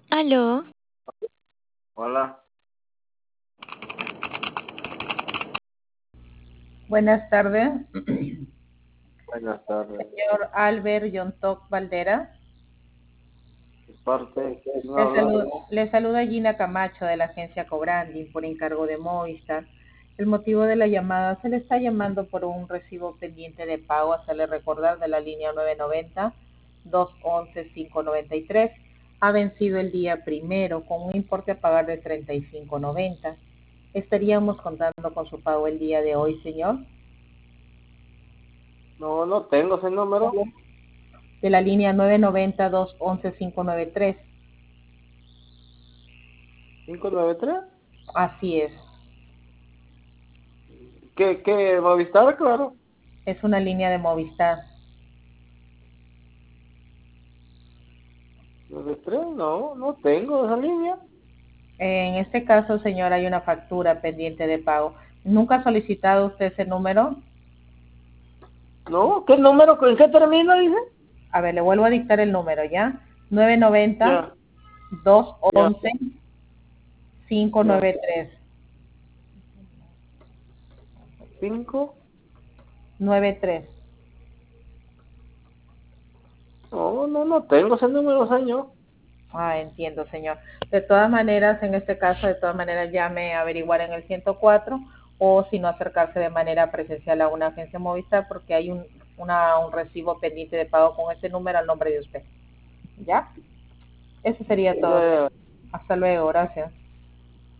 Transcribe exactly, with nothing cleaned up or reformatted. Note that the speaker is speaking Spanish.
Aló, Hola, Buenas tardes, buenas tardes. señor Albert Yontok Valdera. ¿De parte? ¿Quién Le habla? saluda, le saluda Gina Camacho de la agencia Cobranding por encargo de Movistar. El motivo de la llamada, se le está llamando por un recibo pendiente de pago, hacerle recordar de la línea nueve noventa, dos once, cinco noventa y tres. Ha vencido el día primero con un importe a pagar de treinta y cinco noventa. Estaríamos contando con su pago el día de hoy, señor. No, no tengo ese número. De la línea nueve noventa, dos once, cinco noventa y tres. ¿cinco nueve tres? Así es. ¿Qué, qué? ¿Movistar? Claro. Es una línea de Movistar. ¿nueve tres? No, no tengo esa línea. En este caso, señor, hay una factura pendiente de pago. ¿Nunca ha solicitado usted ese número? No, ¿qué número? ¿En qué termina, dice? A ver, le vuelvo a dictar el número, ¿ya? nueve noventa, Ya, dos ya, once, cinco ya. noventa y tres. ¿cinco? noventa y tres. No, no, no tengo ese número, señor. Ah, entiendo, señor. De todas maneras, en este caso, de todas maneras, llame a averiguar en el ciento cuatro o si no acercarse de manera presencial a una agencia Movistar porque hay un, una, un recibo pendiente de pago con ese número al nombre de usted. ¿Ya? Eso sería todo. Ya, Hasta luego, gracias.